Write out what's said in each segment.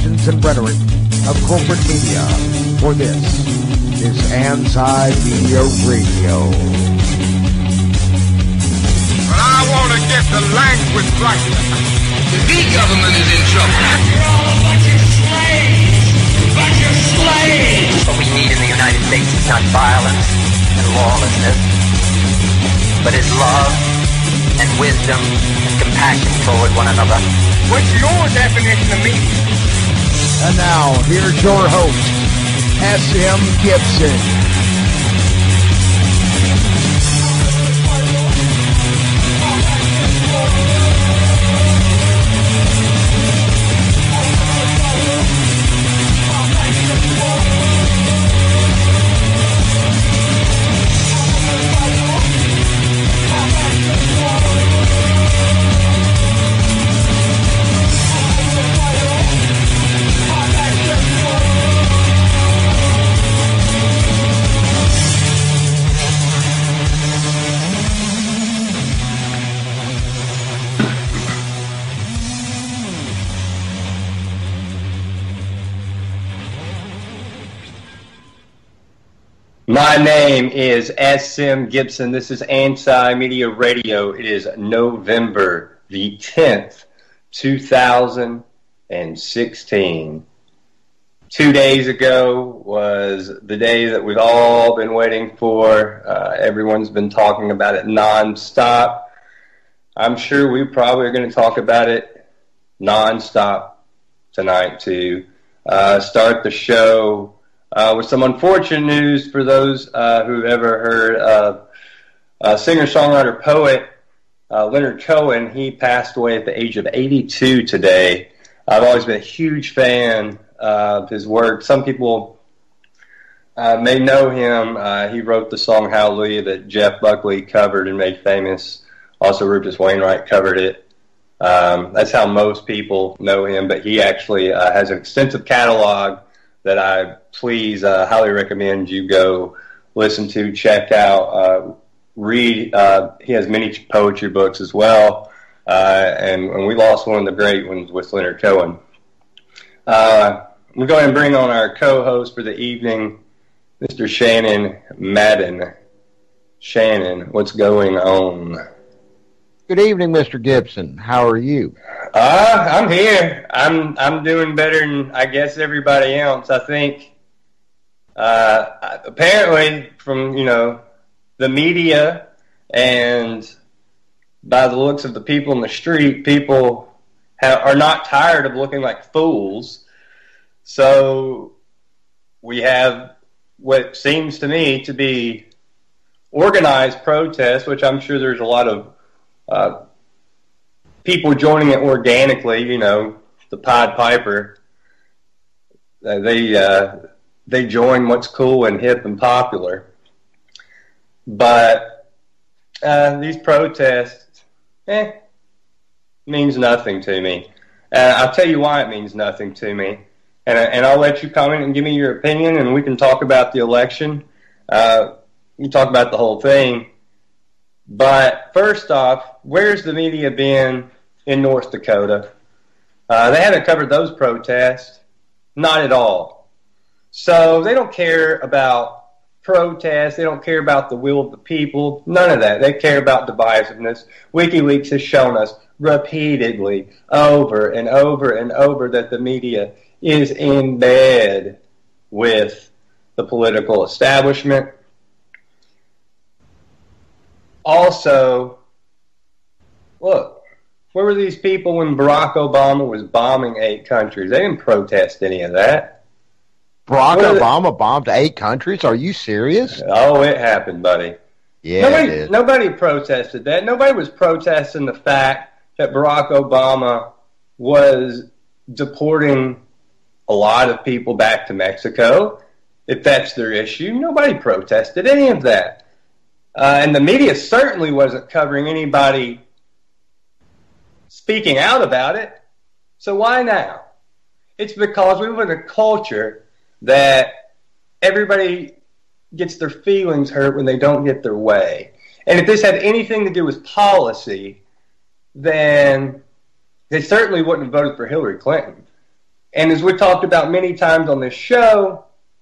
actions and rhetoric of corporate media, for this is Anti-Media Radio. But I want to get the language right. The government is in trouble. You're all a bunch of slaves! Bunch of slaves! What we need in the United States is not violence and lawlessness, but is love and wisdom and compassion toward one another. What's your definition of media? And now, here's your host, S.M. Gibson. My name is S.M. Gibson. This is Anti-Media Radio. It is November the 10th, 2016. 2 days ago was the day that we've all been waiting for. Everyone's been talking about it nonstop. I'm sure we probably are going to talk about it nonstop tonight to start the show with some unfortunate news for those who've ever heard of singer-songwriter, poet Leonard Cohen. He passed away at the age of 82 today. I've always been a huge fan of his work. Some people may know him. He wrote the song Hallelujah that Jeff Buckley covered and made famous. Also, Rufus Wainwright covered it. That's how most people know him, but he actually has an extensive catalog that I please highly recommend you go listen to, check out, read. He has many poetry books as well, and we lost one of the great ones with Leonard Cohen. We're going to bring on our co-host for the evening, Mr. Shannon Madden. Shannon, what's going on? Good evening, Mr. Gibson. How are you? I'm here. I'm doing better than I guess everybody else. I think apparently from the media and by the looks of the people in the street, people are not tired of looking like fools. So we have what seems to me to be organized protests, which I'm sure there's a lot of people joining it organically, the Pied Piper. They join what's cool and hip and popular. But these protests, means nothing to me. I'll tell you why it means nothing to me. And I'll let you comment and give me your opinion, and we can talk about the election. We can talk about the whole thing. But first off, where's the media been in North Dakota? They haven't covered those protests. Not at all. So they don't care about protests. They don't care about the will of the people. None of that. They care about divisiveness. WikiLeaks has shown us repeatedly, over and over and over, that the media is in bed with the political establishment. Also, look, where were these people when Barack Obama was bombing 8 countries? They didn't protest any of that. Barack Obama bombed 8 countries? Are you serious? Oh, it happened, buddy. Yeah, nobody protested that. Nobody was protesting the fact that Barack Obama was deporting a lot of people back to Mexico, if that's their issue. Nobody protested any of that. And the media certainly wasn't covering anybody speaking out about it. So why now? It's because we live in a culture that everybody gets their feelings hurt when they don't get their way. And if this had anything to do with policy, then they certainly wouldn't have voted for Hillary Clinton. And as we talked about many times on this show,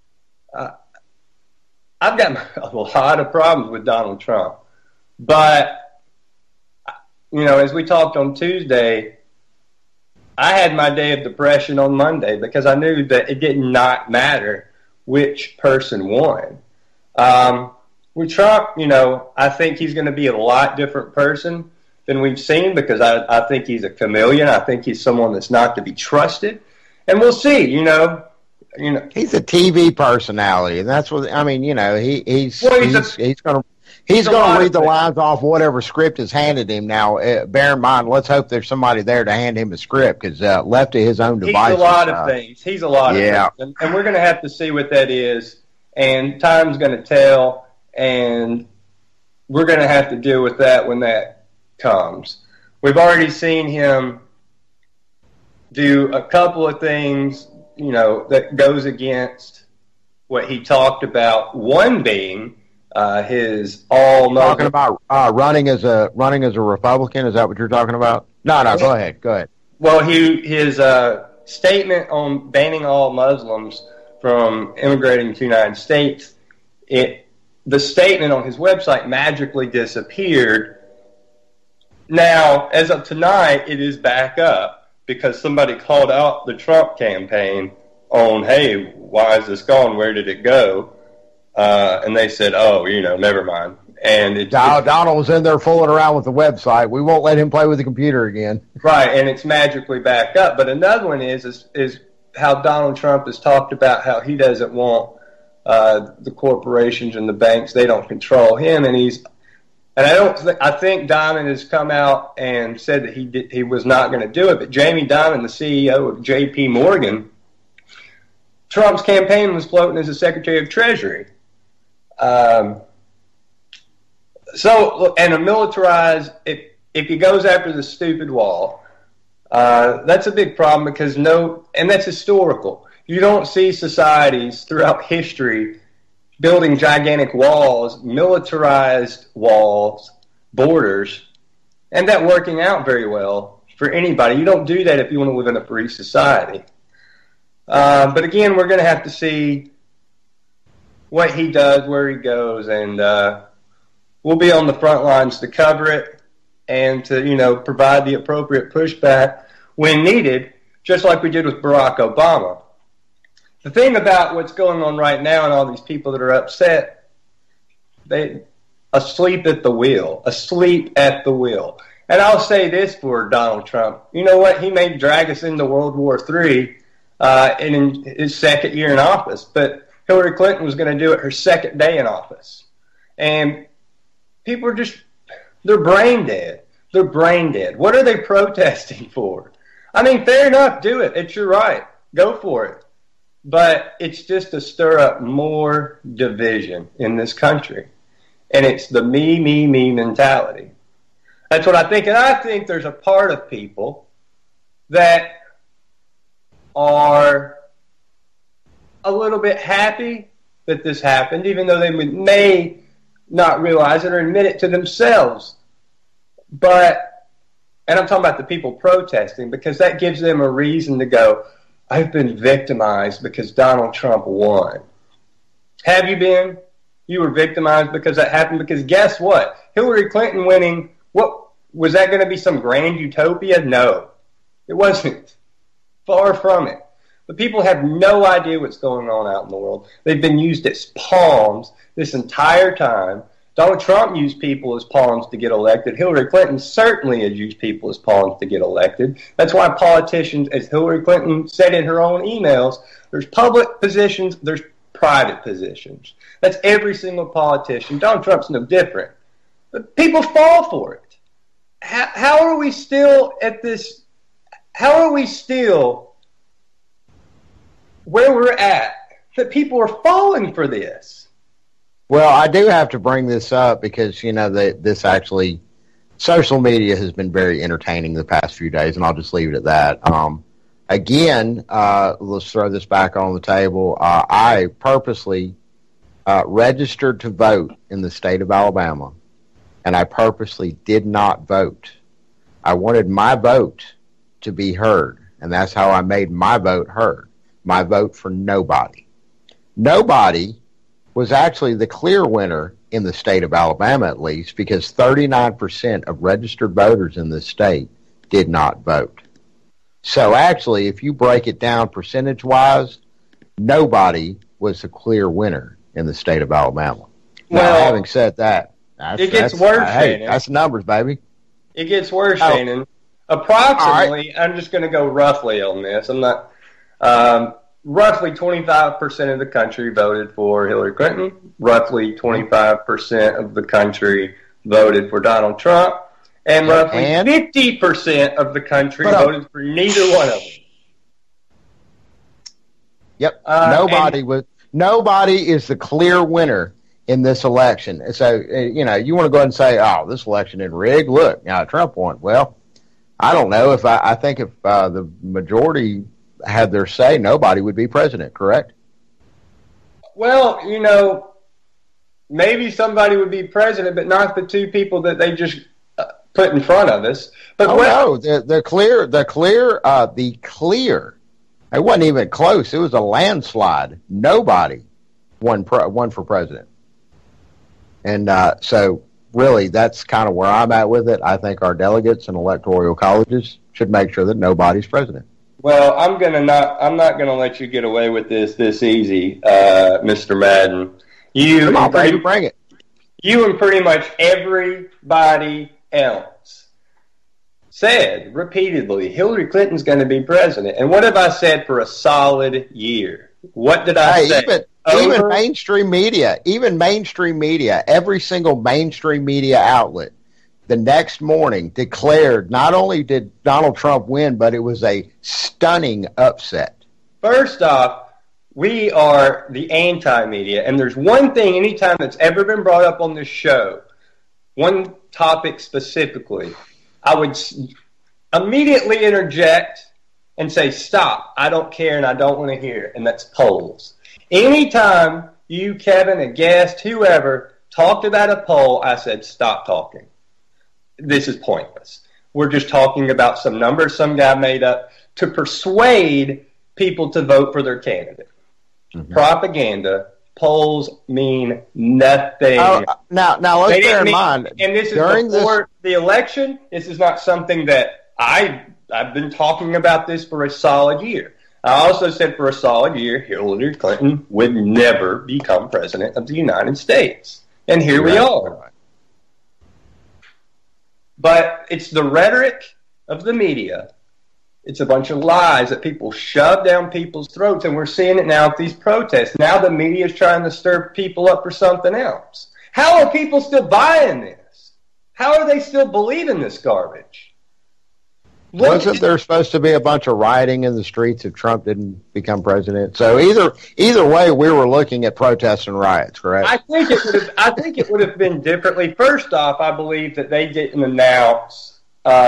I've got a lot of problems with Donald Trump. But, as we talked on Tuesday, I had my day of depression on Monday because I knew that it did not matter which person won. With Trump, I think he's going to be a lot different person than we've seen because I think he's a chameleon. I think he's someone that's not to be trusted. And we'll see, he's a TV personality, and that's what I mean. He's going to read the lines off whatever script is handed him. Now, bear in mind, let's hope there's somebody there to hand him a script because left to his own devices, he's a lot of things. He's a lot of things, and we're going to have to see what that is. And time's going to tell, and we're going to have to deal with that when that comes. We've already seen him do a couple of things, that goes against what he talked about. One being his talking about running as a Republican. Is that what you're talking about? No, go ahead. Well, his statement on banning all Muslims from immigrating to the United States. The statement on his website magically disappeared. Now, as of tonight, it is back up because somebody called out the Trump campaign on, hey, why is this gone? Where did it go? And they said, never mind. And Donald was in there fooling around with the website. We won't let him play with the computer again. Right, and it's magically back up. But another one is how Donald Trump has talked about how he doesn't want the corporations and the banks. They don't control him, I think Dimon has come out and said that he was not going to do it. But Jamie Dimon, the CEO of J.P. Morgan, Trump's campaign was floating as a Secretary of Treasury. And a militarized, if he goes after the stupid wall, that's a big problem because and that's historical. You don't see societies throughout history building gigantic walls, militarized walls, borders, and that working out very well for anybody. You don't do that if you want to live in a free society. But again, we're going to have to see what he does, where he goes, and we'll be on the front lines to cover it and to, provide the appropriate pushback when needed, just like we did with Barack Obama. The thing about what's going on right now and all these people that are upset, they asleep at the wheel. And I'll say this for Donald Trump. You know what? He may drag us into World War III in his second year in office, but Hillary Clinton was going to do it her second day in office. And people are they're brain dead. What are they protesting for? I mean, fair enough, do it. It's your right. Go for it. But it's just to stir up more division in this country. And it's the me mentality. That's what I think. And I think there's a part of people that are a little bit happy that this happened, even though they may not realize it or admit it to themselves. And I'm talking about the people protesting, because that gives them a reason to go, I've been victimized because Donald Trump won. Have you been? You were victimized because that happened? Because guess what? Hillary Clinton winning, what was that going to be, some grand utopia? No, it wasn't. Far from it. The people have no idea what's going on out in the world. They've been used as pawns this entire time. Donald Trump used people as pawns to get elected. Hillary Clinton certainly has used people as pawns to get elected. That's why politicians, as Hillary Clinton said in her own emails, there's public positions, there's private positions. That's every single politician. Donald Trump's no different. But people fall for it. How are we still at this? How are we still where we're at that people are falling for this? Well, I do have to bring this up because, this actually, social media has been very entertaining the past few days, and I'll just leave it at that. Again, let's throw this back on the table. I purposely registered to vote in the state of Alabama, and I purposely did not vote. I wanted my vote to be heard, and that's how I made my vote heard. My vote for nobody. Nobody was actually the clear winner in the state of Alabama, at least, because 39% of registered voters in this state did not vote. So actually, if you break it down percentage-wise, nobody was the clear winner in the state of Alabama. Now, having said that, it gets worse, Shannon. That's numbers, baby. It gets worse, Shannon. Approximately, right. I'm just going to go roughly on this. I'm not... roughly 25% of the country voted for Hillary Clinton. Roughly 25% of the country voted for Donald Trump. And roughly 50% of the country voted for neither one of them. Yep. Nobody is the clear winner in this election. So, you want to go ahead and say, oh, this election is rigged. Look, Trump won. Well, I don't know. I think if the majority had their say, nobody would be president, correct? Well, maybe somebody would be president, but not the two people that they just put in front of us. But the clear. It wasn't even close. It was a landslide. Nobody won for president. And so, really, that's kind of where I'm at with it. I think our delegates and electoral colleges should make sure that nobody's president. Well, I'm not gonna let you get away with this easy, Mr. Madden. Come on, baby, bring it. You and pretty much everybody else said repeatedly, Hillary Clinton's going to be president. And what have I said for a solid year? What did I say? Even mainstream media, every single mainstream media outlet, the next morning declared not only did Donald Trump win, but it was a stunning upset. First off, we are the anti-media, and there's one thing anytime that's ever been brought up on this show, one topic specifically, I would immediately interject and say, stop, I don't care and I don't want to hear it, and that's polls. Anytime you, Kevin, a guest, whoever, talked about a poll, I said, stop talking. This is pointless. We're just talking about some numbers some guy made up to persuade people to vote for their candidate. Mm-hmm. Propaganda, polls mean nothing. Now let's bear in mind. And this is before the election. This is not something that I've been talking about this for a solid year. I also said for a solid year, Hillary Clinton would never become president of the United States. And here we are. But it's the rhetoric of the media. It's a bunch of lies that people shove down people's throats, and we're seeing it now at these protests. Now the media is trying to stir people up for something else. How are people still buying this? How are they still believing this garbage? Wasn't there supposed to be a bunch of rioting in the streets if Trump didn't become president? So either way, we were looking at protests and riots, correct? I think it would have been differently. First off, I believe that they didn't announce.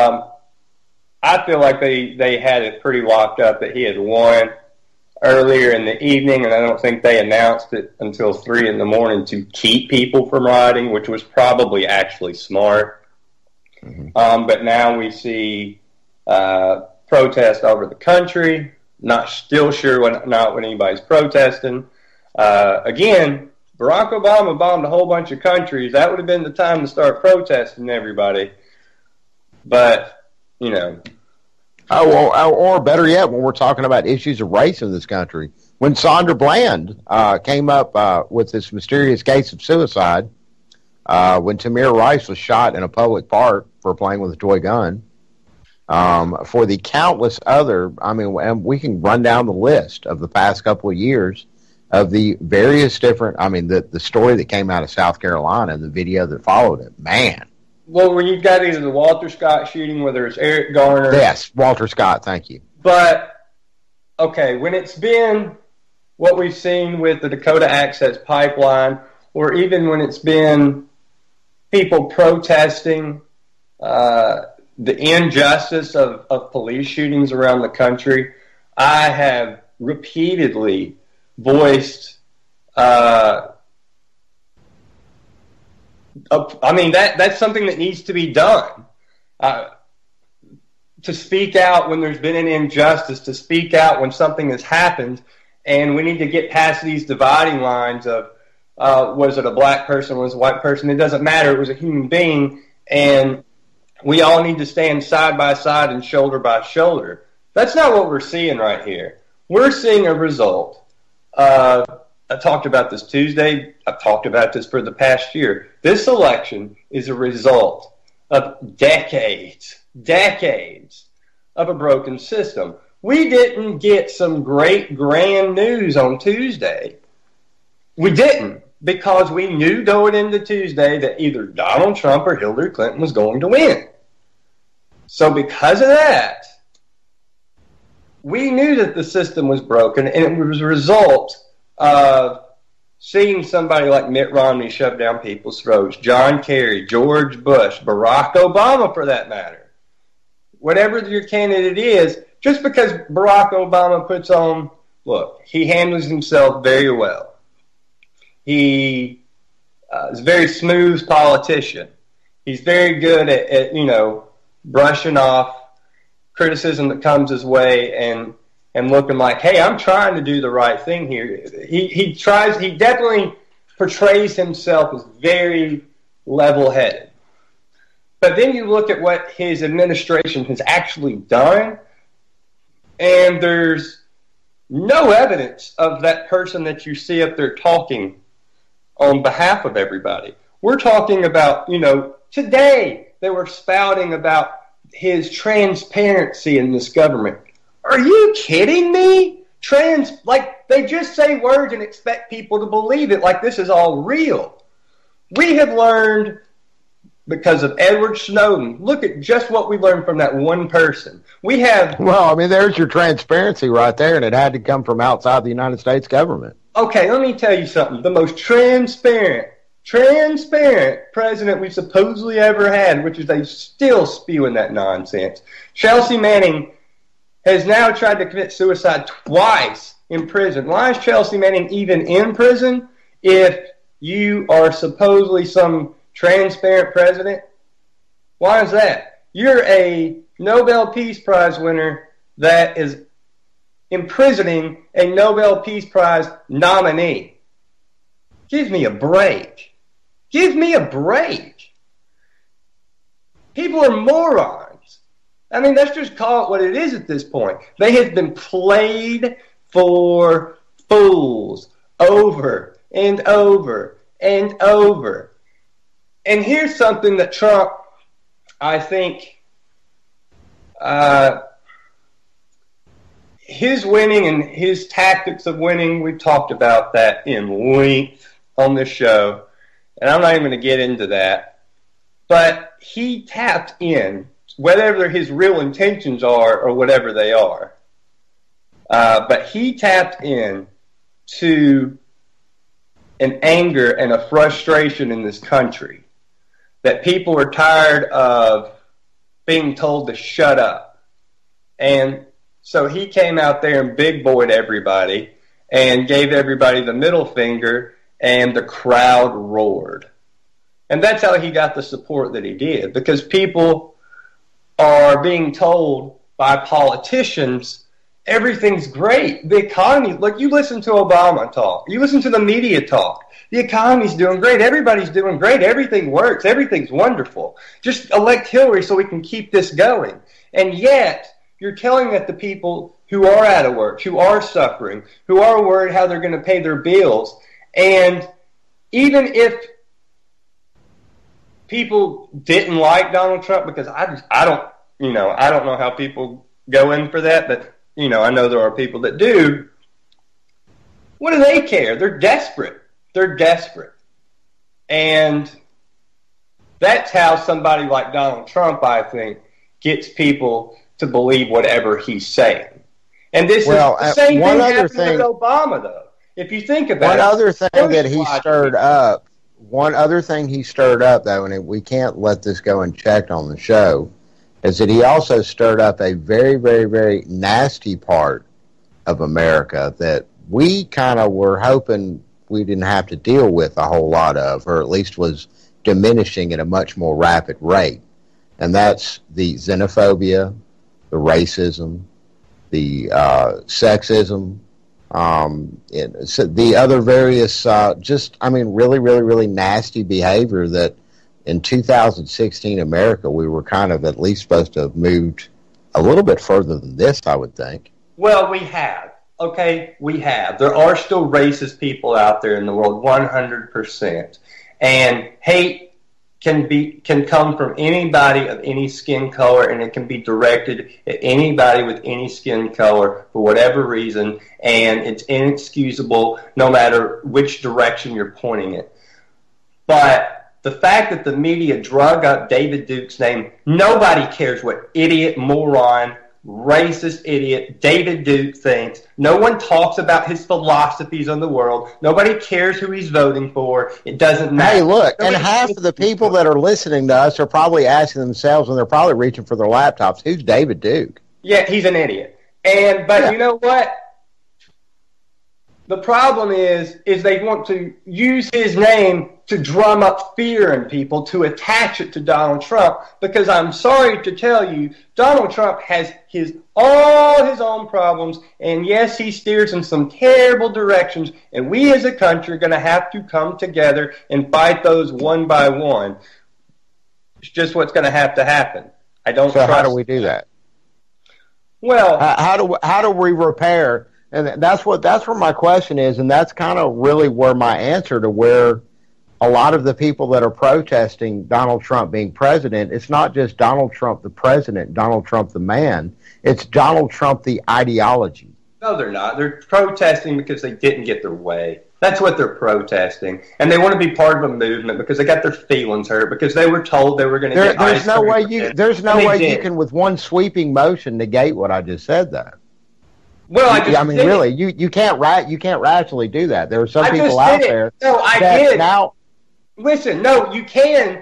I feel like they had it pretty locked up that he had won earlier in the evening, and I don't think they announced it until 3 a.m. to keep people from rioting, which was probably actually smart. Mm-hmm. But now we see protests over the country. Not still sure what anybody's protesting. Again, Barack Obama bombed a whole bunch of countries. That would have been the time to start protesting everybody. But or better yet, when we're talking about issues of race in this country, when Sandra Bland came up with this mysterious case of suicide, when Tamir Rice was shot in a public park for playing with a toy gun, for the countless other, and we can run down the list of the past couple of years of the various different, the story that came out of South Carolina and the video that followed it, man. Well, when you've got either the Walter Scott shooting, whether it's Eric Garner. Yes, Walter Scott, thank you. But, okay, when it's been what we've seen with the Dakota Access Pipeline, or even when it's been people protesting the injustice of police shootings around the country, I have repeatedly voiced that's something that needs to be done. to speak out when there's been an injustice, to speak out when something has happened, and we need to get past these dividing lines of was it a black person, was it a white person? It doesn't matter. It was a human being, and we all need to stand side by side and shoulder by shoulder. That's not what we're seeing right here. We're seeing a result. I talked about this Tuesday. I've talked about this for the past year. This election is a result of decades of a broken system. We didn't get some great grand news on Tuesday. We didn't, because we knew going into Tuesday that either Donald Trump or Hillary Clinton was going to win. So because of that, we knew that the system was broken, and it was a result of seeing somebody like Mitt Romney shove down people's throats, John Kerry, George Bush, Barack Obama for that matter. Whatever your candidate is, just because Barack Obama puts on, look, he handles himself very well. He is a very smooth politician. He's very good at brushing off criticism that comes his way and looking like, hey, I'm trying to do the right thing here. He definitely portrays himself as very level-headed. But then you look at what his administration has actually done, and there's no evidence of that person that you see up there talking on behalf of everybody. We're talking about, today they were spouting about his transparency in this government. Are you kidding me? They just say words and expect people to believe it like this is all real. We have learned, because of Edward Snowden, look at just what we learned from that one person. There's your transparency right there, and it had to come from outside the United States government. Okay, let me tell you something. The most transparent president we supposedly ever had, which is they still spewing that nonsense. Chelsea Manning has now tried to commit suicide twice in prison. Why is Chelsea Manning even in prison if you are supposedly some transparent president? Why is that? You're a Nobel Peace Prize winner that is imprisoning a Nobel Peace Prize nominee. Give me a break. Give me a break. People are morons. Let's just call it what it is at this point. They have been played for fools over and over and over. And here's something that Trump, I think, his winning and his tactics of winning, we've talked about that in length on this show, and I'm not even going to get into that. But he tapped in, whatever his real intentions are or whatever they are, but he tapped in to an anger and a frustration in this country that people are tired of being told to shut up. And so he came out there and big boyed everybody and gave everybody the middle finger, and the crowd roared. And that's how he got the support that he did, because people are being told by politicians everything's great. The economy, look, you listen to Obama talk. You listen to the media talk. The economy's doing great. Everybody's doing great. Everything works. Everything's wonderful. Just elect Hillary so we can keep this going. And yet, you're telling that the people who are out of work, who are suffering, who are worried how they're going to pay their bills, and even if people didn't like Donald Trump, because I don't know how people go in for that, but I know there are people that do. What do they care? They're desperate. They're desperate. And that's how somebody like Donald Trump, I think, gets people to believe whatever he's saying. And this is the same thing happened with Obama, though. If you think about it. One other thing he stirred up, though, and we can't let this go unchecked on the show, is that he also stirred up a very, very, very nasty part of America that we kind of were hoping we didn't have to deal with a whole lot of, or at least was diminishing at a much more rapid rate. And that's the xenophobia, the racism, the sexism, the other various, really, really, really nasty behavior that in 2016 America, we were kind of at least supposed to have moved a little bit further than this, I would think. Well, we have. Okay, we have. There are still racist people out there in the world, 100%. And hate can come from anybody of any skin color, and it can be directed at anybody with any skin color for whatever reason, and it's inexcusable no matter which direction you're pointing it. But the fact that the media drug up David Duke's name, nobody cares what idiot, moron, racist idiot David Duke thinks. No one talks about his philosophies on the world. Nobody cares who he's voting for. It doesn't matter. Hey, look, and half of the people that are listening to us are probably asking themselves, and they're probably reaching for their laptops, who's David Duke? Yeah, he's an idiot. But you know what? The problem is they want to use his name to drum up fear in people, to attach it to Donald Trump, because I'm sorry to tell you, Donald Trump has all his own problems, and yes, he steers in some terrible directions, and we as a country are going to have to come together and fight those one by one. It's just what's going to have to happen. So how do we do that? Well, how do we repair? And that's where my question is, and that's kind of really where my answer to where a lot of the people that are protesting Donald Trump being president, it's not just Donald Trump the president, Donald Trump the man, it's Donald Trump the ideology. No, they're not. They're protesting because they didn't get their way. That's what they're protesting. And they want to be part of a movement because they got their feelings hurt, because they were told they were going to get There's no way you can, with one sweeping motion, negate what I just said, though. Well, really, you can't rationally do that. There are some people out there. No, I did. Now, listen, no, you can.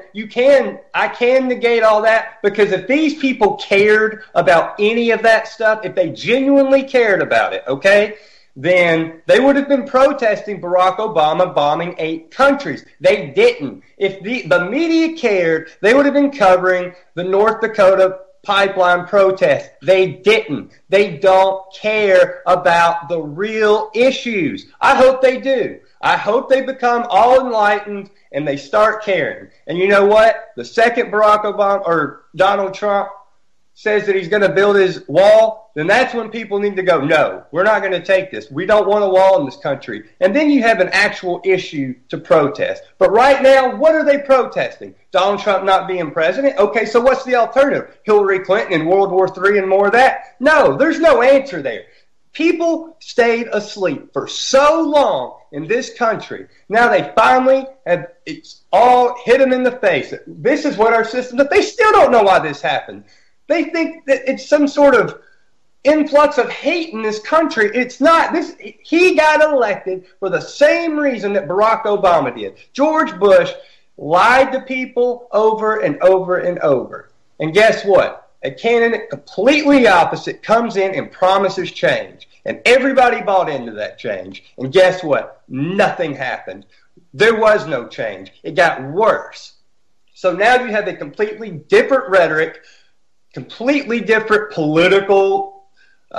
I can negate all that, because if these people cared about any of that stuff, if they genuinely cared about it, okay, then they would have been protesting Barack Obama bombing 8 countries. They didn't. If the media cared, they would have been covering the North Dakota pipeline protest. They didn't. They don't care about the real issues. I hope they do. I hope they become all enlightened and they start caring. And you know what? The second Barack Obama or Donald Trump says that he's going to build his wall, then that's when people need to go, no, we're not going to take this. We don't want a wall in this country. And then you have an actual issue to protest. But right now, what are they protesting? Donald Trump not being president? Okay, so what's the alternative? Hillary Clinton and World War III and more of that? No, there's no answer there. People stayed asleep for so long in this country. Now they finally have, it's all hit them in the face. This is what our system, but they still don't know why this happened. They think that it's some sort of influx of hate in this country. It's not. He got elected for the same reason that Barack Obama did. George Bush lied to people over and over and over. And guess what? A candidate completely opposite comes in and promises change. And everybody bought into that change. And guess what? Nothing happened. There was no change. It got worse. So now you have a completely different rhetoric, completely different political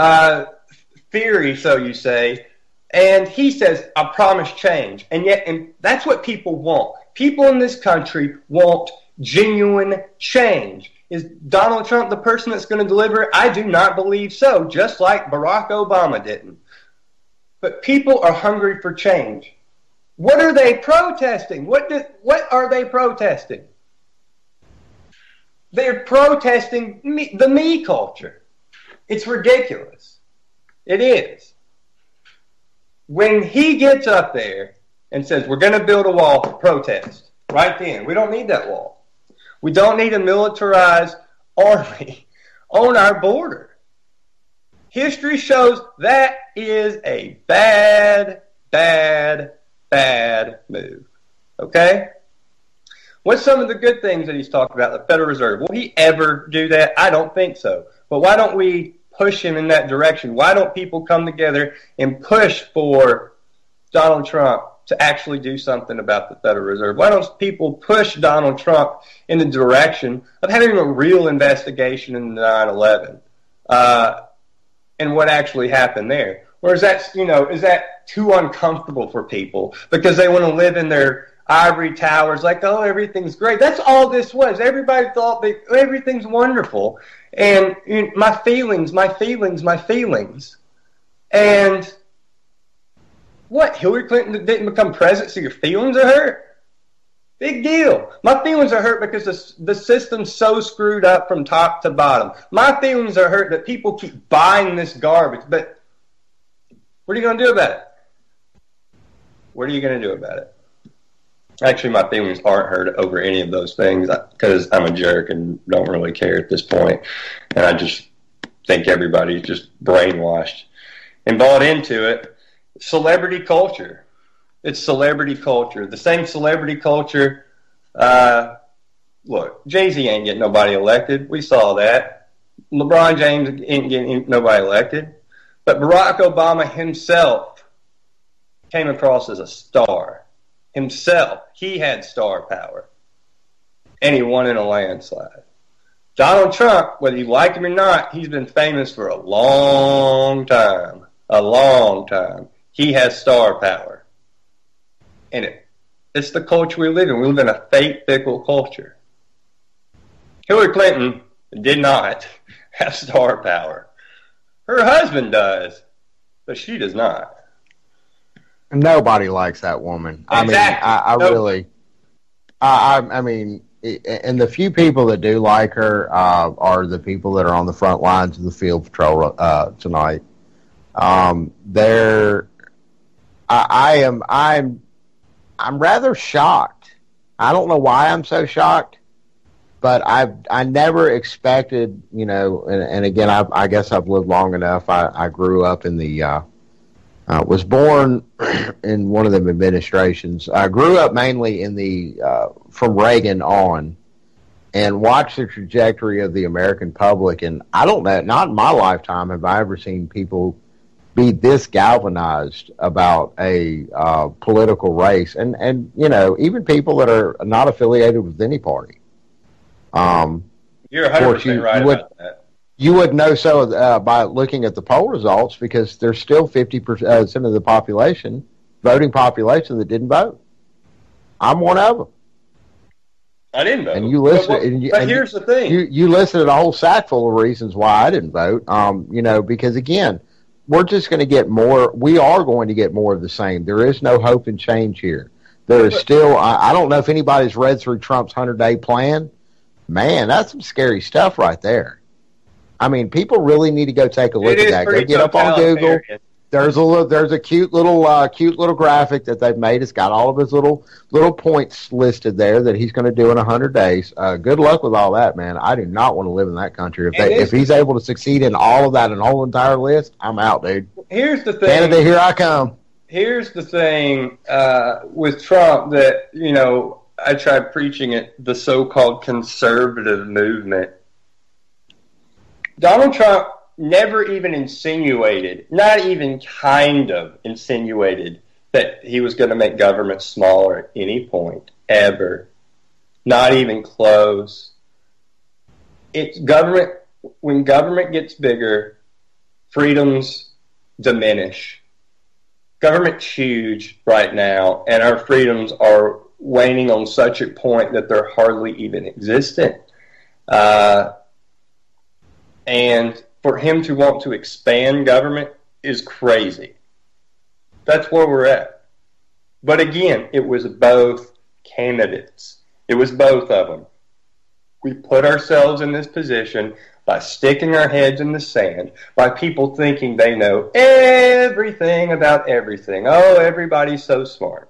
theory, so you say, and he says, I promise change. And that's what people want. People in this country want genuine change. Is Donald Trump the person that's going to deliver it? I do not believe so, just like Barack Obama didn't. But people are hungry for change. What are they protesting? What are they protesting? They're protesting the me culture. It's ridiculous. It is. When he gets up there and says, we're going to build a wall for protest, right then, we don't need that wall. We don't need a militarized army on our border. History shows that is a bad, bad, bad move. Okay? What's some of the good things that he's talked about, the Federal Reserve? Will he ever do that? I don't think so. But why don't we push him in that direction? Why don't people come together and push for Donald Trump to actually do something about the Federal Reserve? Why don't people push Donald Trump in the direction of having a real investigation into 9/11? and what actually happened there. Or is that, is that too uncomfortable for people because they want to live in their ivory towers like, oh, everything's great. That's all this was. Everybody thought everything's wonderful. And my feelings. And what? Hillary Clinton didn't become president, so your feelings are hurt? Big deal. My feelings are hurt because the system's so screwed up from top to bottom. My feelings are hurt that people keep buying this garbage. But what are you going to do about it? What are you going to do about it? Actually, my feelings aren't hurt over any of those things because I'm a jerk and don't really care at this point. And I just think everybody's just brainwashed and bought into it. Celebrity culture. It's celebrity culture. The same celebrity culture. Look, Jay-Z ain't getting nobody elected. We saw that. LeBron James ain't getting nobody elected. But Barack Obama himself came across as a star. Himself. He had star power. And he won in a landslide. Donald Trump, whether you like him or not, he's been famous for a long time. A long time. He has star power. And it's the culture we live in. We live in a fake, fickle culture. Hillary Clinton did not have star power. Her husband does, but she does not. Nobody likes that woman. Exactly. I mean, and the few people that do like her are the people that are on the front lines of the field patrol tonight. I'm rather shocked. I don't know why I'm so shocked, but I never expected, and again, I guess I've lived long enough. I grew up in the, was born in one of the administrations. I grew up mainly in from Reagan on, and watched the trajectory of the American public. And I don't know, not in my lifetime have I ever seen people be this galvanized about a political race, and even people that are not affiliated with any party. You're 100% right about that. You would know so by looking at the poll results, because there's still 50% of the population, voting population, that didn't vote. I'm one of them. I didn't vote. And you listed, but here's the thing: you listed a whole sack full of reasons why I didn't vote. Because again, we're just going to get more. We are going to get more of the same. There is no hope and change here. There is still. I don't know if anybody's read through Trump's 100-day plan. Man, that's some scary stuff right there. I mean, people really need to go take a look at that. Go get up on Google. There's a cute little graphic that they've made. It's got all of his little points listed there that he's going to do in 100 days. Good luck with all that, man. I do not want to live in that country. If he's able to succeed in all of that and whole entire list, I'm out, dude. Here's the thing. Canada, here I come. Here's the thing with Trump that, I tried preaching it, the so-called conservative movement. Donald Trump never even insinuated, not even kind of insinuated, that he was going to make government smaller at any point, ever. Not even close. It's government. When government gets bigger, freedoms diminish. Government's huge right now, and our freedoms are waning on such a point that they're hardly even existent. And for him to want to expand government is crazy. That's where we're at. But again, it was both candidates. It was both of them. We put ourselves in this position by sticking our heads in the sand, by people thinking they know everything about everything. Oh, everybody's so smart.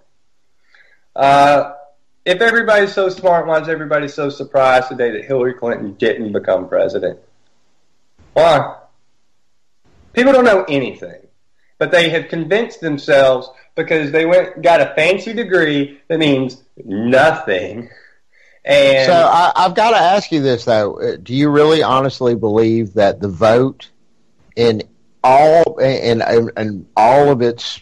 If everybody's so smart, why is everybody so surprised today that Hillary Clinton didn't become president? Why? People don't know anything, but they have convinced themselves because they got a fancy degree that means nothing. And so I've got to ask you this, though. Do you really honestly believe that the vote in all of its,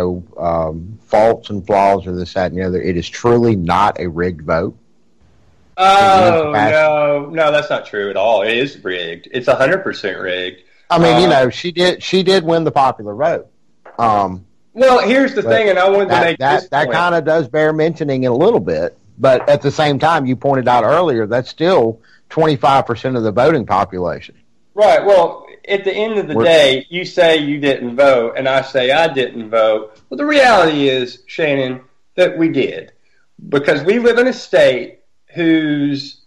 faults and flaws or this, that, and the other, it is truly not a rigged vote? Oh, no, that's not true at all. It is rigged. It's 100% rigged. I mean, she did win the popular vote. Well, here's the thing, and I wanted to make this point. That kind of does bear mentioning a little bit, but at the same time, you pointed out earlier, that's still 25% of the voting population. Right. Well, at the end of the day, you say you didn't vote, and I say I didn't vote. Well, the reality is, Shannon, that we did, because we live in a state whose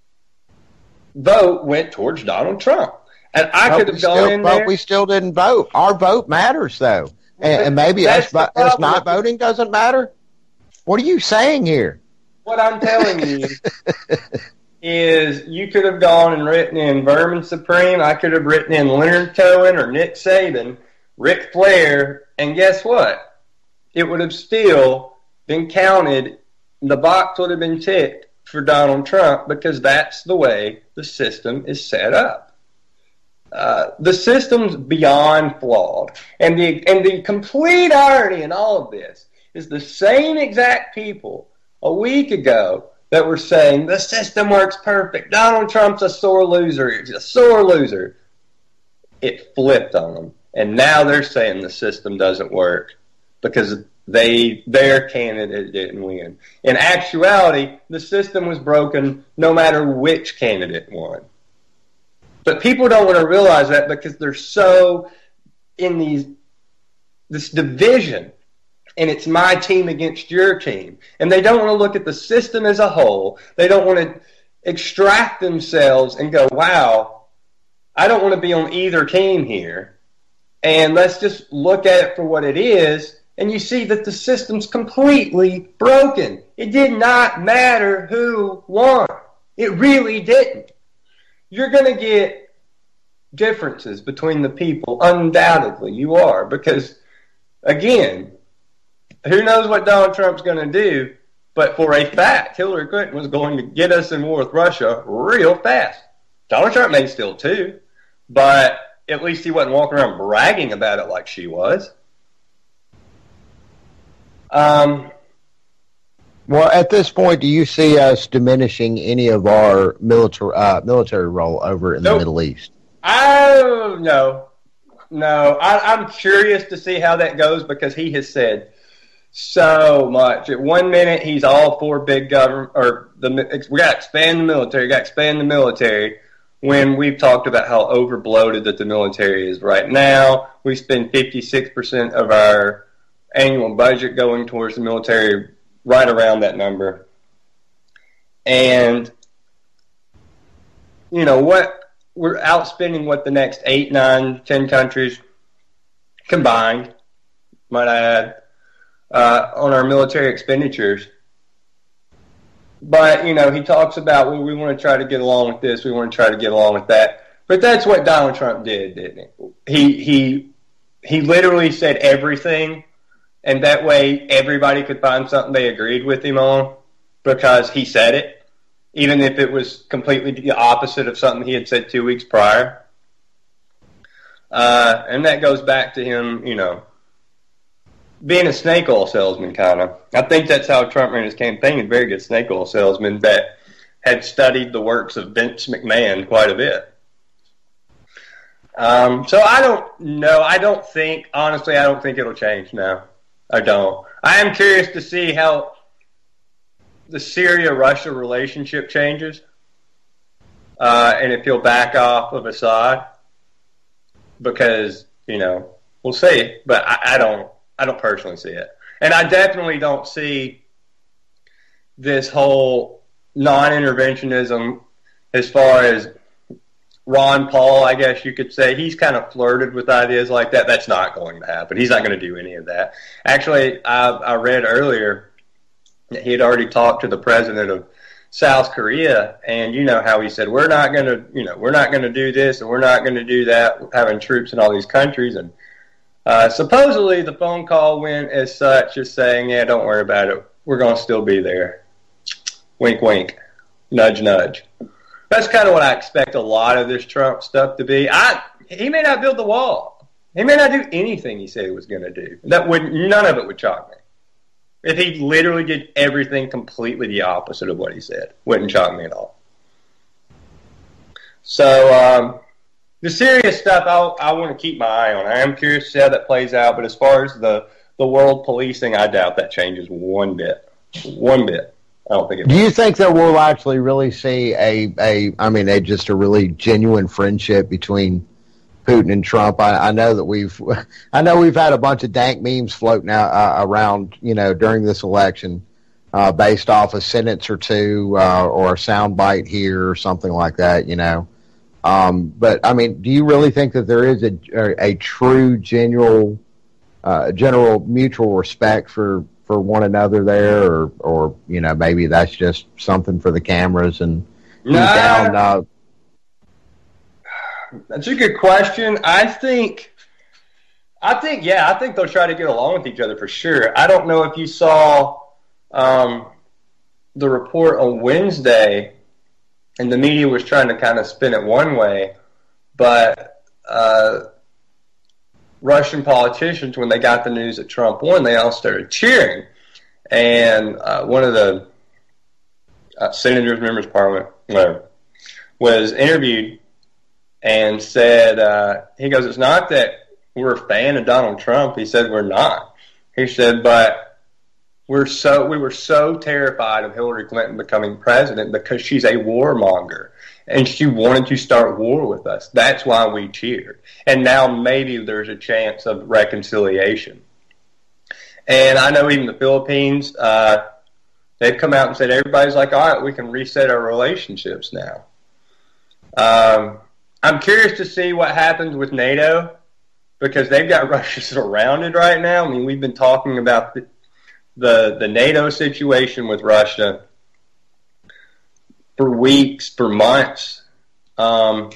vote went towards Donald Trump. And I could have gone in there. But we still didn't vote. Our vote matters, though. And maybe us not voting doesn't matter? What are you saying here? What I'm telling you is you could have gone and written in Vermin Supreme. I could have written in Leonard Cohen or Nick Saban, Ric Flair, and guess what? It would have still been counted. The box would have been ticked for Donald Trump because that's the way the system is set up. The system's beyond flawed. And the complete irony in all of this is the same exact people a week ago that were saying the system works perfect. Donald Trump's a sore loser. He's a sore loser. It flipped on them. And now they're saying the system doesn't work because their candidate didn't win. In actuality, the system was broken no matter which candidate won. But people don't want to realize that because they're so in this division, and it's my team against your team. And they don't want to look at the system as a whole. They don't want to extract themselves and go, wow, I don't want to be on either team here. And let's just look at it for what it is. And you see that the system's completely broken. It did not matter who won. It really didn't. You're going to get differences between the people. Undoubtedly, you are. Because, again, who knows what Donald Trump's going to do, but for a fact, Hillary Clinton was going to get us in war with Russia real fast. Donald Trump may still too, but at least he wasn't walking around bragging about it like she was. Well, at this point, do you see us diminishing any of our military role over in the Middle East? No. I'm curious to see how that goes because he has said so much. At 1 minute, he's all for big government, or we got to expand the military. When we've talked about how overbloated that the military is right now, we spend 56% of our annual budget going towards the military, right around that number. And, you know, we're outspending what the next 8, 9, 10 countries combined, might I add, on our military expenditures. But, you know, he talks about, well, we want to try to get along with this, we want to try to get along with that. But that's what Donald Trump did, didn't he? He literally said everything, and that way everybody could find something they agreed with him on because he said it, even if it was completely the opposite of something he had said 2 weeks prior. And that goes back to him, you know, being a snake oil salesman, kind of. I think that's how Trump ran his campaign, a very good snake oil salesman that had studied the works of Vince McMahon quite a bit. So I don't know. Honestly, I don't think it'll change now. I don't. I am curious to see how the Syria-Russia relationship changes, and if he'll back off of Assad, because, you know, we'll see. But I don't personally see it. And I definitely don't see this whole non-interventionism as far as Ron Paul, I guess you could say. He's kind of flirted with ideas like that. That's not going to happen. He's not going to do any of that. Actually, I read earlier that he had already talked to the president of South Korea, and you know how he said, we're not going to do this and we're not going to do that, having troops in all these countries. And supposedly the phone call went as such as saying, yeah, don't worry about it. We're going to still be there. Wink, wink. Nudge, nudge. That's kind of what I expect a lot of this Trump stuff to be. He may not build the wall. He may not do anything he said he was going to do. None of it would shock me. If he literally did everything completely the opposite of what he said, wouldn't shock me at all. So the serious stuff, I want to keep my eye on. I am curious to see how that plays out. But as far as the world policing, I doubt that changes one bit. One bit. I don't think it. Do you think that we'll actually really see just a really genuine friendship between Putin and Trump? I know that we've had a bunch of dank memes floating out around, during this election, based off a sentence or two or a soundbite here or something like that, But I mean, do you really think that there is a true, general mutual respect for one another there, or maybe that's just something for the cameras and down? That's a good question. I think they'll try to get along with each other for sure. I don't know if you saw the report on Wednesday, and the media was trying to kind of spin it one way, but Russian politicians, when they got the news that Trump won, they all started cheering. And one of the senators, members of parliament, whatever, was interviewed and said, he goes, it's not that we're a fan of Donald Trump. He said, we're not. He said, but we were so terrified of Hillary Clinton becoming president because she's a warmonger. And she wanted to start war with us. That's why we cheered. And now maybe there's a chance of reconciliation. And I know even the Philippines, they've come out and said, everybody's like, all right, we can reset our relationships now. I'm curious to see what happens with NATO, because they've got Russia surrounded right now. I mean, we've been talking about the NATO situation with Russia for weeks, for months. Who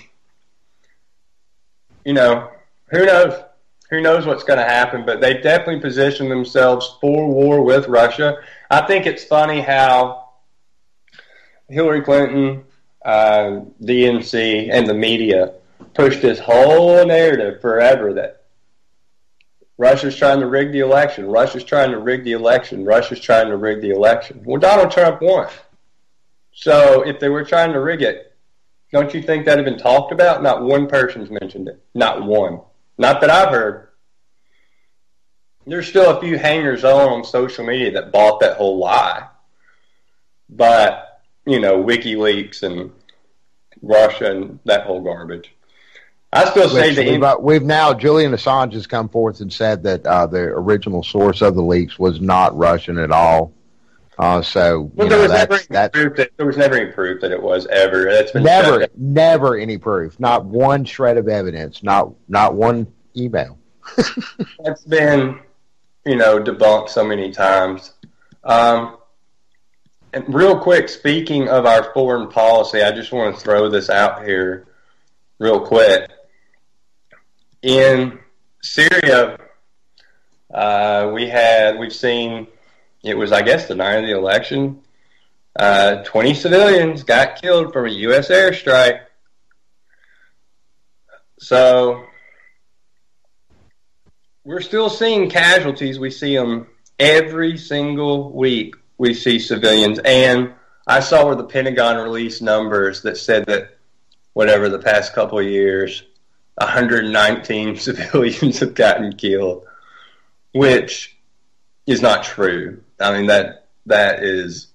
knows? Who knows what's going to happen? But they definitely positioned themselves for war with Russia. I think it's funny how Hillary Clinton, DNC, and the media pushed this whole narrative forever that Russia's trying to rig the election. Russia's trying to rig the election. Russia's trying to rig the election. Well, Donald Trump won. So if they were trying to rig it, don't you think that had been talked about? Not one person's mentioned it. Not one. Not that I've heard. There's still a few hangers-on on social media that bought that whole lie. But, WikiLeaks and Russia and that whole garbage. I still say that we've now, Julian Assange has come forth and said that the original source of the leaks was not Russian at all. There was never any proof that it was ever. That's been never any proof. Not one shred of evidence. Not one email. That's been, debunked so many times. And real quick, speaking of our foreign policy, I just want to throw this out here real quick. In Syria, we've seen. It was, I guess, the night of the election. 20 civilians got killed from a U.S. airstrike. So we're still seeing casualties. We see them every single week. We see civilians. And I saw where the Pentagon released numbers that said that, whatever, the past couple of years, 119 civilians have gotten killed, which is not true. I mean, that is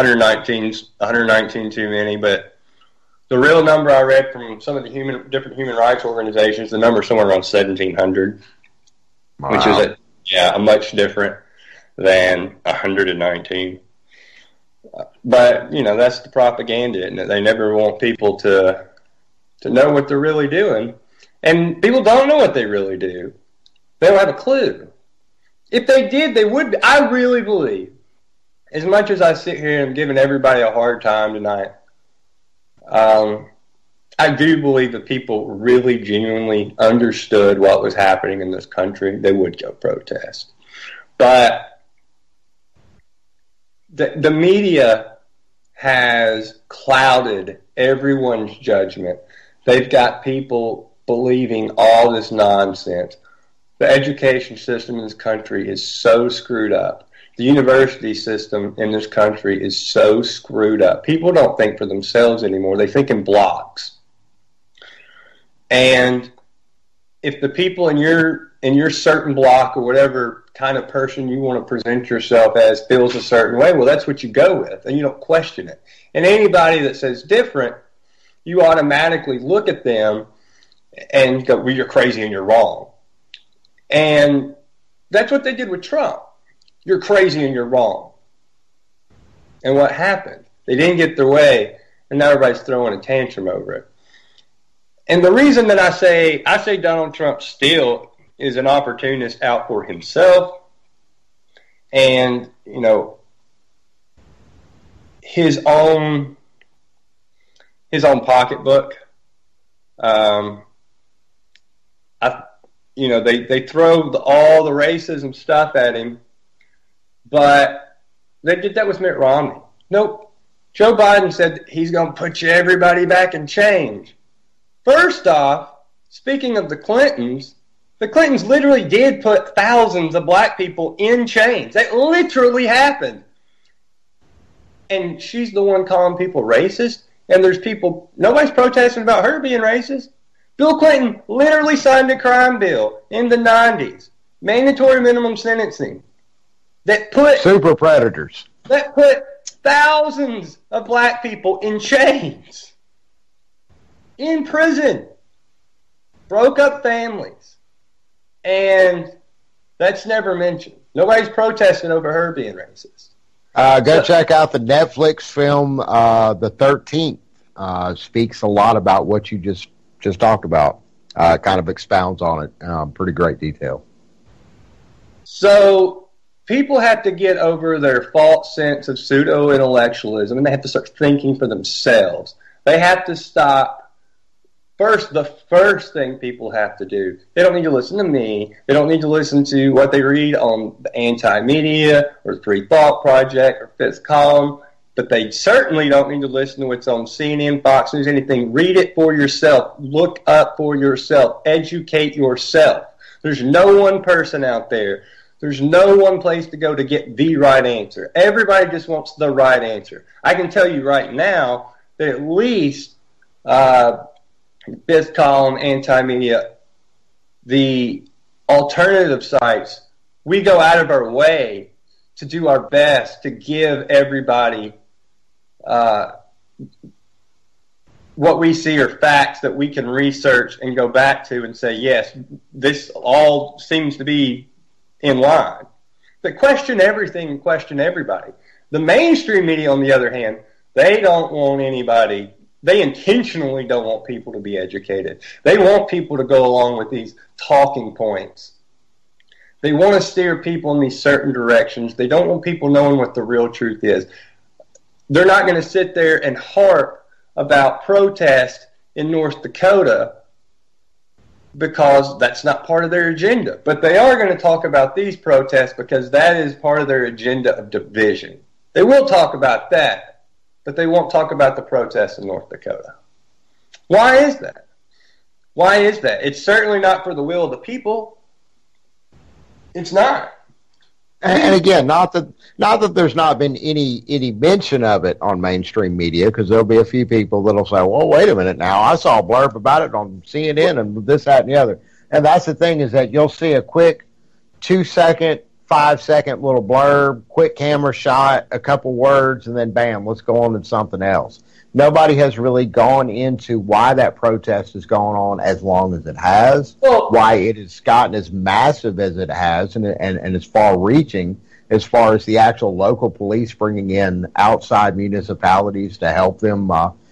119 too many, but the real number I read from some of the different human rights organizations, the number is somewhere around 1,700, wow. Which is a much different than 119. But, that's the propaganda, and they never want people to know what they're really doing. And people don't know what they really do. They don't have a clue. If they did, they would. I really believe, as much as I sit here and I'm giving everybody a hard time tonight, I do believe that people really genuinely understood what was happening in this country, they would go protest. But the media has clouded everyone's judgment. They've got people believing all this nonsense. The education system in this country is so screwed up. the university system in this country is so screwed up. People don't think for themselves anymore. They think in blocks. And if the people in your certain block or whatever kind of person you want to present yourself as feels a certain way, well, that's what you go with, and you don't question it. And anybody that says different, you automatically look at them and go, well, you're crazy and you're wrong. And that's what they did with Trump. You're crazy and you're wrong. And what happened? They didn't get their way, and now everybody's throwing a tantrum over it. And the reason that I say Donald Trump still is an opportunist out for himself, and his own pocketbook. They throw all the racism stuff at him, but they did that with Mitt Romney. Nope. Joe Biden said he's going to put everybody back in chains. First off, speaking of the Clintons literally did put thousands of black people in chains. That literally happened. And she's the one calling people racist. And there's people, nobody's protesting about her being racist. Bill Clinton literally signed a crime bill in the 90s. Mandatory minimum sentencing. That put super predators. That put thousands of black people in chains. In prison. Broke up families. And that's never mentioned. Nobody's protesting over her being racist. Go check out the Netflix film, The 13th. Speaks a lot about what you just talked about. Kind of expounds on it. Pretty great detail. So people have to get over their false sense of pseudo-intellectualism, and they have to start thinking for themselves. They have to stop. The first thing people have to do, they don't need to listen to me. They don't need to listen to what they read on the Anti-Media or Free Thought Project or Fifth Column, but they certainly don't need to listen to what's on CNN, Fox News, anything. Read it for yourself. Look up for yourself. Educate yourself. There's no one person out there. There's no one place to go to get the right answer. Everybody just wants the right answer. I can tell you right now that at least Fifth Column, Anti-Media, the alternative sites, we go out of our way to do our best to give everybody what we see are facts that we can research and go back to and say, yes, this all seems to be in line. But question everything and question everybody. The mainstream media, on the other hand, they don't want anybody. They intentionally don't want people to be educated. They want people to go along with these talking points. They want to steer people in these certain directions. They don't want people knowing what the real truth is. They're not going to sit there and harp about protest in North Dakota because that's not part of their agenda. But they are going to talk about these protests because that is part of their agenda of division. They will talk about that, but they won't talk about the protests in North Dakota. Why is that? Why is that? It's certainly not for the will of the people. It's not. And again, not that there's not been any mention of it on mainstream media, because there'll be a few people that'll say, well, wait a minute now, I saw a blurb about it on CNN and this, that, and the other. And that's the thing, is that you'll see a quick 2-second, 5-second little blurb, quick camera shot, a couple words, and then bam, let's go on to something else. Nobody has really gone into why that protest has gone on as long as it has, why it has gotten as massive as it has, and as far-reaching as far as the actual local police bringing in outside municipalities to help them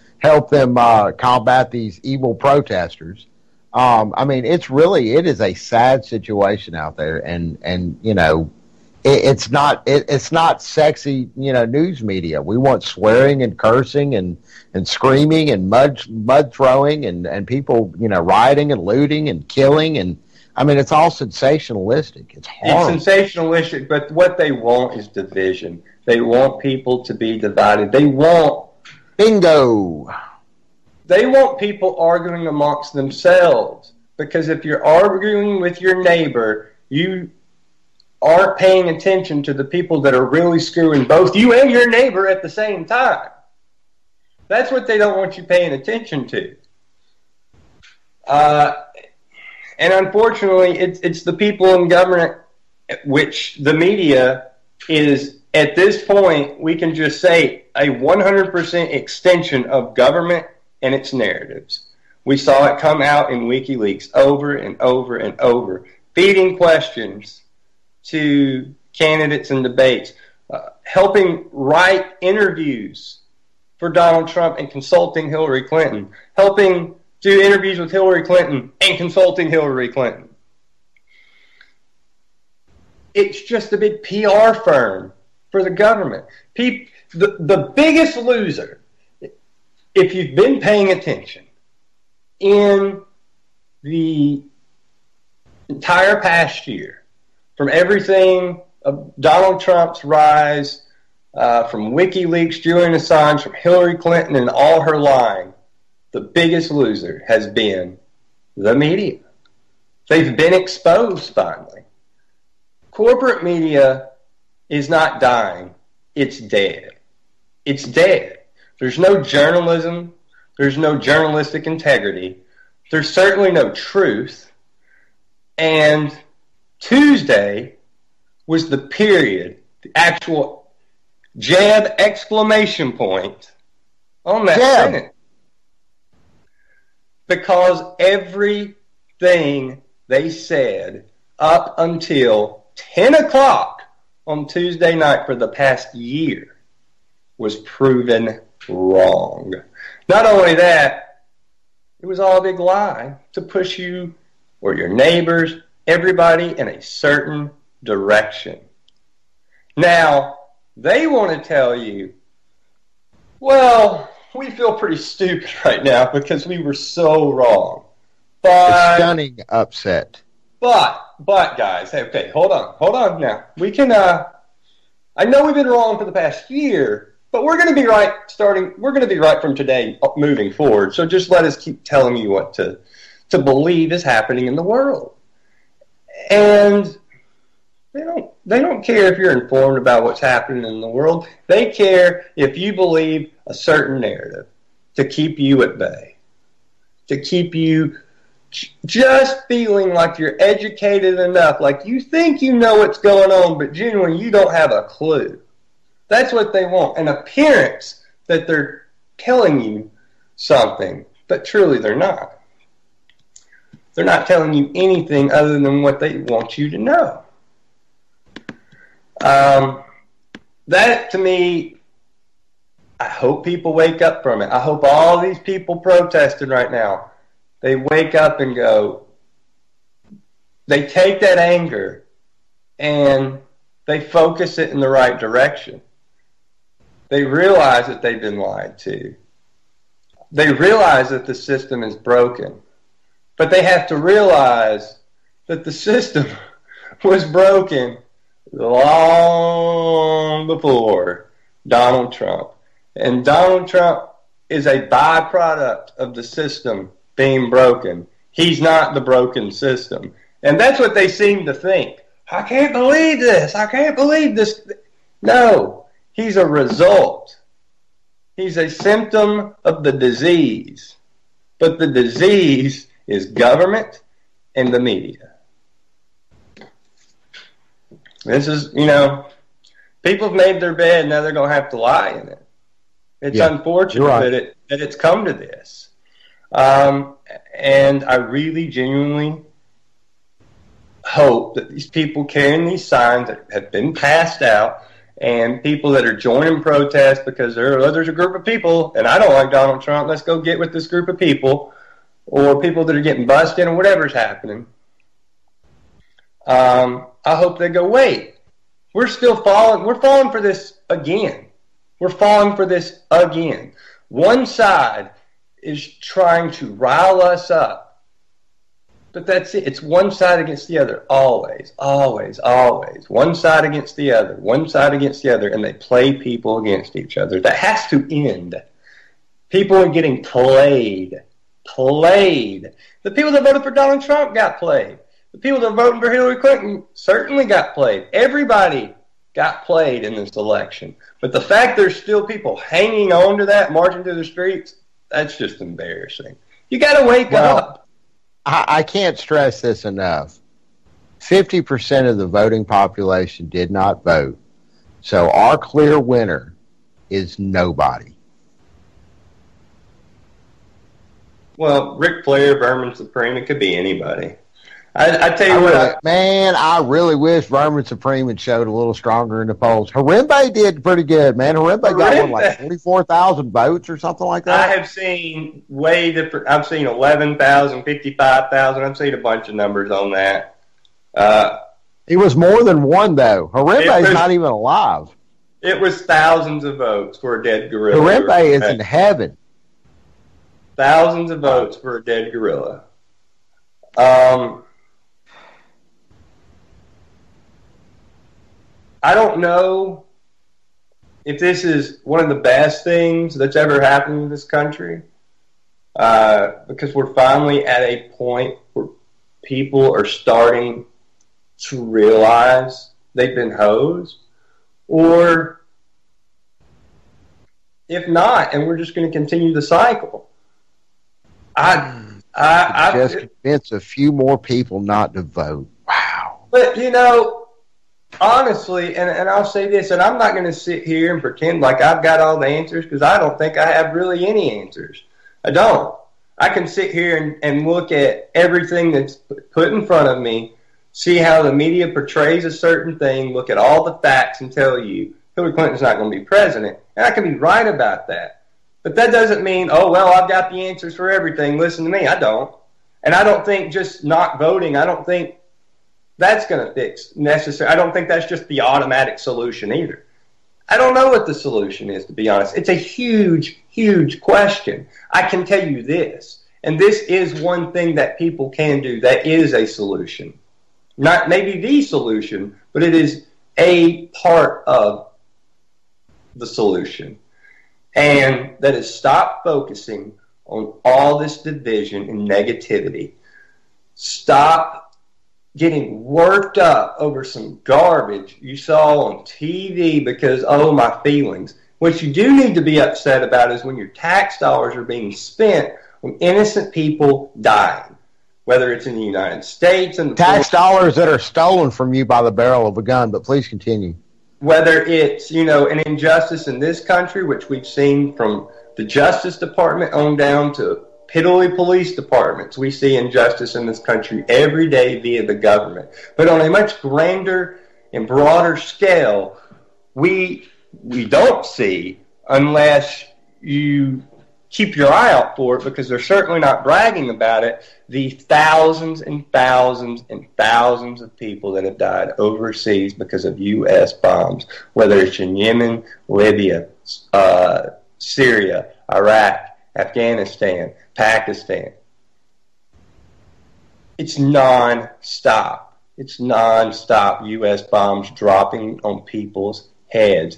combat these evil protesters. I mean, it is a sad situation out there, and you know, it's not sexy, you know, news media. We want swearing and cursing and screaming and mud throwing and people, you know, rioting and looting and killing, and I mean, it's all sensationalistic. It's horrible. It's sensationalistic, but what they want is division. They want people to be divided. They want bingo. They want people arguing amongst themselves, because if you're arguing with your neighbor, you aren't paying attention to the people that are really screwing both you and your neighbor at the same time. That's what they don't want you paying attention to. And unfortunately, it's the people in government, which the media is, at this point, we can just say, a 100% extension of government and its narratives. We saw it come out in WikiLeaks over and over and over, feeding questions to candidates and debates, helping write interviews for Donald Trump and consulting Hillary Clinton, helping do interviews with Hillary Clinton and consulting Hillary Clinton. It's just a big PR firm for the government. The biggest loser, if you've been paying attention, in the entire past year, from everything of Donald Trump's rise, from WikiLeaks, Julian Assange, from Hillary Clinton and all her lying, the biggest loser has been the media. They've been exposed finally. Corporate media is not dying. It's dead. It's dead. There's no journalism. There's no journalistic integrity. There's certainly no truth. And Tuesday was the period, the actual jab exclamation point on that sentence. Because everything they said up until 10 o'clock on Tuesday night for the past year was proven wrong. Not only that, it was all a big lie to push you or your neighbors, everybody in a certain direction. Now, they want to tell you, well, we feel pretty stupid right now because we were so wrong. But, stunning upset. But guys, okay, hold on now. We can, I know we've been wrong for the past year, but we're going to be right we're going to be right from today moving forward. So just let us keep telling you what to believe is happening in the world. And they don't care if you're informed about what's happening in the world. They care if you believe a certain narrative to keep you at bay, to keep you just feeling like you're educated enough, like you think you know what's going on, but genuinely you don't have a clue. That's what they want, an appearance that they're telling you something, but truly they're not. They're not telling you anything other than what they want you to know. That, to me, I hope people wake up from it. I hope all these people protesting right now, they wake up and go, they take that anger and they focus it in the right direction. They realize that they've been lied to. They realize that the system is broken. But they have to realize that the system was broken long before Donald Trump. And Donald Trump is a byproduct of the system being broken. He's not the broken system. And that's what they seem to think. I can't believe this. I can't believe this. No, he's a result. He's a symptom of the disease. But the disease is government and the media. This is, people have made their bed, now they're going to have to lie in it. It's unfortunate that it's come to this. And I really genuinely hope that these people carrying these signs that have been passed out and people that are joining protests because there's a group of people, and I don't like Donald Trump, let's go get with this group of people, or people that are getting busted or whatever's happening. I hope they go, wait, we're still falling. We're falling for this again. We're falling for this again. One side is trying to rile us up. But that's it. It's one side against the other. Always, always, always. One side against the other. One side against the other. And they play people against each other. That has to end. People are getting played. Played. The people that voted for Donald Trump got played. The people that are voting for Hillary Clinton certainly got played. Everybody got played in this election. But the fact there's still people hanging on to that, marching through the streets, that's just embarrassing. You got to wake up. I can't stress this enough. 50% of the voting population did not vote. So our clear winner is nobody. Well, Ric Flair, Vermin Supreme, it could be anybody. I tell you what. I really wish Vermin Supreme had showed a little stronger in the polls. Harambe did pretty good, man. Harambe got like 44,000 votes or something like that. I have seen way different. I've seen 11,000, 55,000. I've seen a bunch of numbers on that. He was more than one, though. Harambe's not even alive. It was thousands of votes for a dead gorilla. Harambe is in heaven. Thousands of votes for a dead gorilla. I don't know if this is one of the best things that's ever happened in this country, because we're finally at a point where people are starting to realize they've been hosed, or if not, and we're just going to continue the cycle. I just convince a few more people not to vote. Wow. But, honestly, and I'll say this, and I'm not going to sit here and pretend like I've got all the answers, because I don't think I have really any answers. I don't. I can sit here and look at everything that's put in front of me, see how the media portrays a certain thing, look at all the facts, and tell you Hillary Clinton's not going to be president. And I can be right about that. But that doesn't mean, oh, well, I've got the answers for everything. Listen to me. I don't. And I don't think just not voting, I don't think that's going to fix necessary. I don't think that's just the automatic solution either. I don't know what the solution is, to be honest. It's a huge, huge question. I can tell you this, and this is one thing that people can do that is a solution. Not maybe the solution, but it is a part of the solution. And that is stop focusing on all this division and negativity. Stop getting worked up over some garbage you saw on TV because, oh, my feelings. What you do need to be upset about is when your tax dollars are being spent on innocent people dying, whether it's in the United States. And tax dollars that are stolen from you by the barrel of a gun, but please continue. Whether it's, an injustice in this country, which we've seen from the Justice Department on down to piddly police departments. We see injustice in this country every day via the government. But on a much grander and broader scale, we don't see, unless you keep your eye out for it, because they're certainly not bragging about it, the thousands and thousands and thousands of people that have died overseas because of U.S. bombs, whether it's in Yemen, Libya, Syria, Iraq, Afghanistan, Pakistan. It's non-stop. It's non-stop U.S. bombs dropping on people's heads.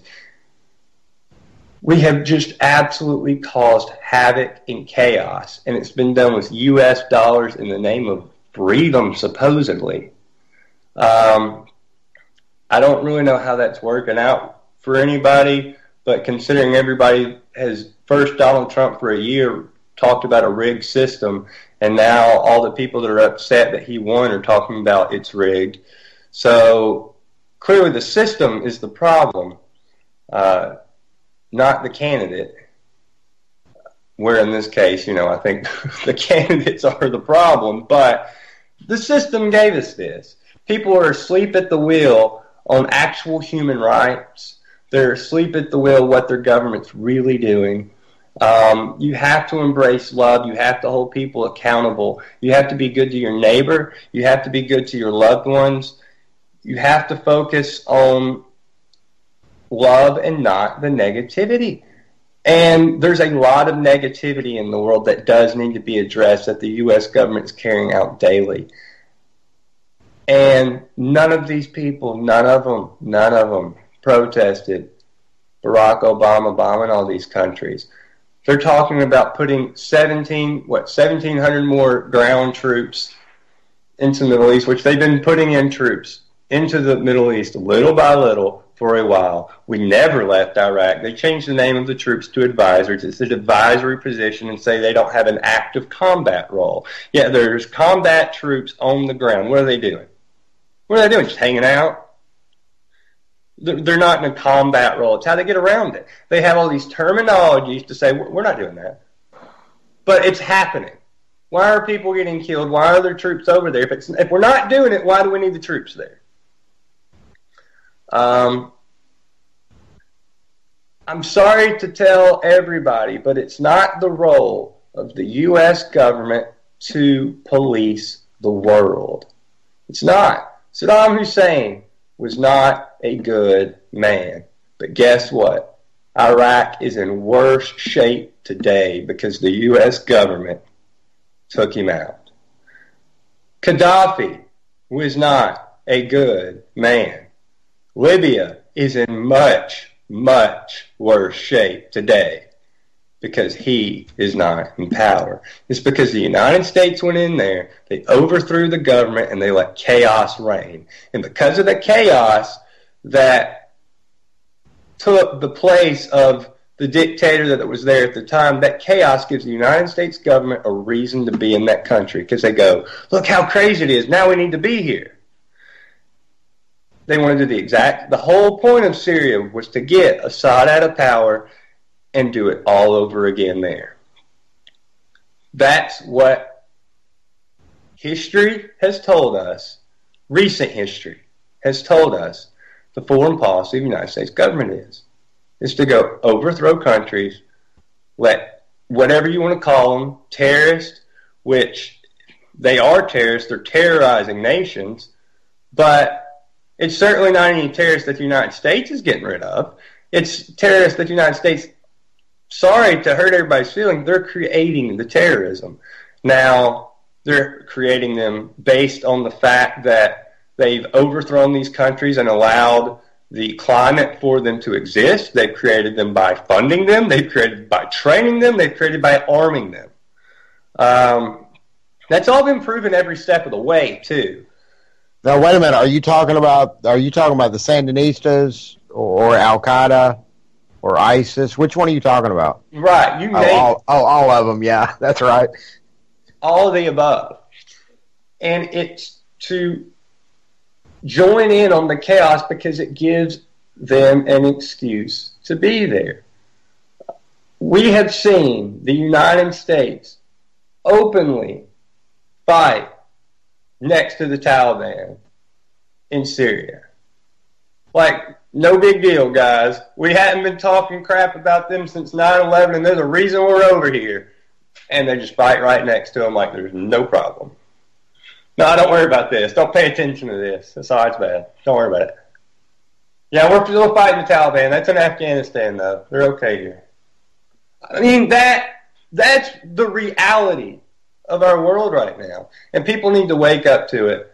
We have just absolutely caused havoc and chaos, and it's been done with U.S. dollars in the name of freedom, supposedly. I don't really know how that's working out for anybody, but considering everybody has first Donald Trump for a year talked about a rigged system, and now all the people that are upset that he won are talking about it's rigged. So clearly the system is the problem, not the candidate. Where in this case, I think the candidates are the problem, but the system gave us this. People are asleep at the wheel on actual human rights. They're asleep at the wheel what their government's really doing. You have to embrace love. You have to hold people accountable. You have to be good to your neighbor. You have to be good to your loved ones. You have to focus on love and not the negativity. And there's a lot of negativity in the world that does need to be addressed that the U.S. government is carrying out daily. And none of these people, none of them protested Barack Obama bombing all these countries. They're talking about putting 1,700 more ground troops into the Middle East, which they've been putting in troops into the Middle East little by little for a while. We never left Iraq. They changed the name of the troops to advisors. It's an advisory position and say they don't have an active combat role. Yeah, there's combat troops on the ground. What are they doing? What are they doing? Just hanging out? They're not in a combat role. It's how they get around it. They have all these terminologies to say, we're not doing that. But it's happening. Why are people getting killed? Why are there troops over there? If we're not doing it, why do we need the troops there? I'm sorry to tell everybody, but it's not the role of the U.S. government to police the world. It's not. Saddam Hussein was not a good man. But guess what? Iraq is in worse shape today because the U.S. government took him out. Gaddafi was not a good man. Libya is in much, much worse shape today because he is not in power. It's because the United States went in there, they overthrew the government, and they let chaos reign. And because of the chaos that took the place of the dictator that was there at the time, that chaos gives the United States government a reason to be in that country because they go, look how crazy it is, now we need to be here. They want to do the whole point of Syria was to get Assad out of power and do it all over again there. That's what history has told us, recent history has told us the foreign policy of the United States government is to go overthrow countries, let whatever you want to call them, terrorists, which they are terrorists, they're terrorizing nations, but it's certainly not any terrorists that the United States is getting rid of. It's terrorists that the United States, sorry to hurt everybody's feeling, they're creating the terrorism. Now, they're creating them based on the fact that they've overthrown these countries and allowed the climate for them to exist. They've created them by funding them. They've created by training them. They've created by arming them. That's all been proven every step of the way, too. Now, wait a minute. Are you talking about the Sandinistas or Al Qaeda or ISIS? Which one are you talking about? Right. You name all of them. Yeah, that's right. All of the above. And it's to join in on the chaos because it gives them an excuse to be there. We have seen the United States openly fight next to the Taliban in Syria. Like, no big deal, guys. We hadn't been talking crap about them since 9/11, and there's a reason we're over here. And they just fight right next to them like there's no problem. No, don't worry about this. Don't pay attention to this. That's all it's bad. Don't worry about it. Yeah, we're still fighting the Taliban. That's in Afghanistan, though. They're okay here. I mean, that's the reality of our world right now. And people need to wake up to it.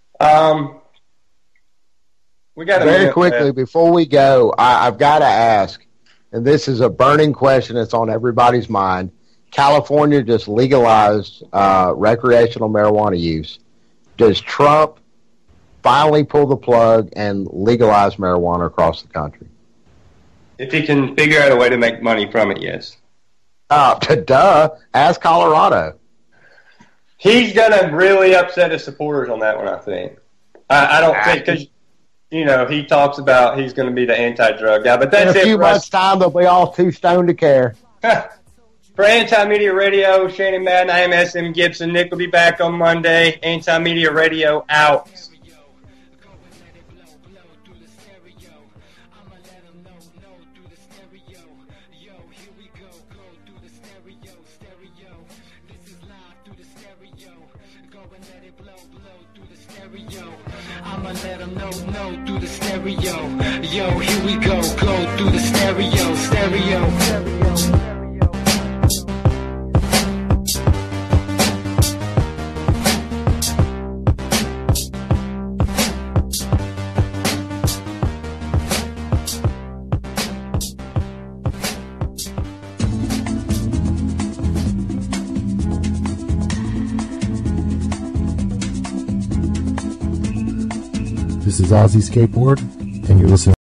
We got very quickly before we go, I've got to ask, and this is a burning question that's on everybody's mind. California just legalized recreational marijuana use. Does Trump finally pull the plug and legalize marijuana across the country? If he can figure out a way to make money from it, yes. Duh. Ask Colorado. He's going to really upset his supporters on that one, I think. I don't think, because, you know, he talks about he's going to be the anti-drug guy. But that's in a few months' time, they'll be all too stoned to care. For Anti-Media Radio, Shannon Madden, I am SM Gibson. Nick will be back on Monday. Anti-Media Radio out. I'ma let them know through the stereo. Yo, here we go through the stereo. This is Ozzy Skateboard, and you're listening